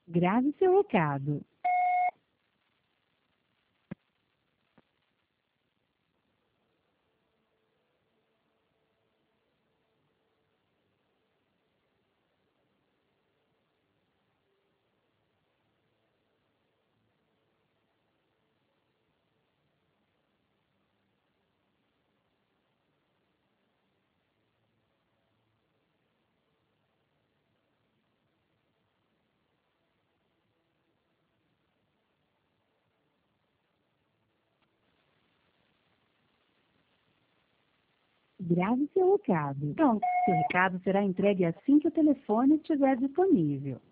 Grave seu recado. Grave seu recado. Pronto, seu recado será entregue assim que o telefone estiver disponível.